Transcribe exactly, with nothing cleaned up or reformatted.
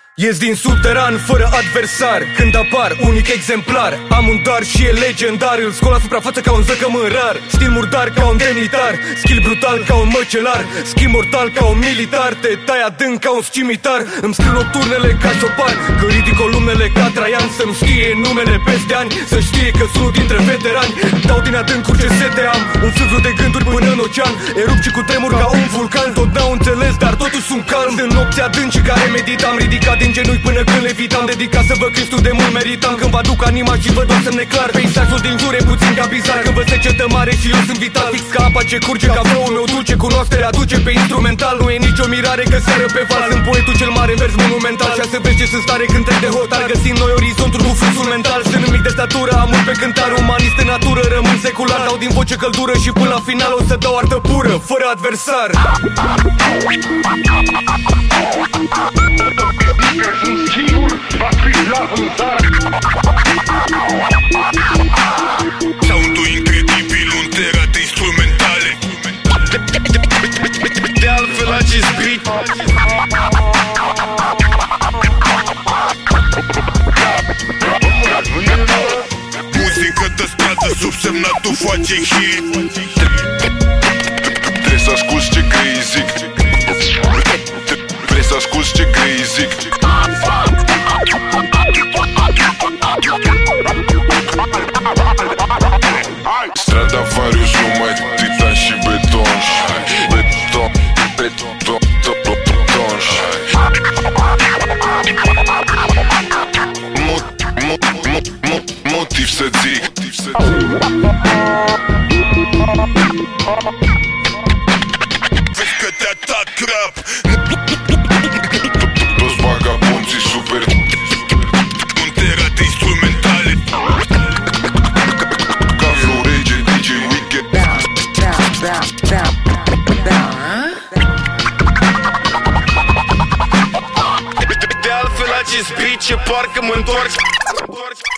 Ies din subteran fără adversar, când apar unic exemplar. Am un dar și e legendar, îl scol la suprafață ca un zăcământ rar. Stil murdar ca un demnitar, skill brutal ca un măcelar, schimb mortal ca un militar. Te tai adânc ca un scimitar, îmi scriu nocturnele ca Chopin, că ridic columnele ca Traian. Să-mi știe numele peste ani, să știe că sunt dintre veterani. Dau din adâncuri ce sete am, un fluviu de gânduri până în ocean. Erup și cu tremur ca un vulcan, tot n-au înțeles, dar totuși sunt calm. În nopți adânci care meditam, ridicat din genunchi până când levitam. Dedicat să văd Cristu de mult meritam. Când vă aduc anima și văd doar semne clar. Peisajul din jur e puțin ca bizar, când vă secetă mare și eu sunt vital. Fix ca apa ce curge, ca flow-ul meu dulce, cunoaștere aduce pe instrumental. Nu e nicio mirare că seară pe val, sunt poetul cel mare în vers monumental. Și să vezi ce sunt stare când trec de hotar, găsind noi orizonturi cu fluxul mental. Sunt mic de statură, am mult pe cântar, umanist în natură, rămân secular. Dau din voce căldură și până la final o să dau artă pură, fără adversar. Sunt singur, va fi la vânzare. Sound-ul incredibil, un terat de instrumentale. De altfel acest beat Muzică de stradă, subsemnatul face hit. Trebuie să asculti ce grei zic. Vrei să asculti ce grei zic. Stradivarius, numai titan și beton. Beton, beton, beton. Motiv să zic. Vezi că te atac rap. Toți vagabonții super. Un terat de instrumentale. Ca flow rege, D J Wicked. De altfel acest beat ce parcă mă întorc.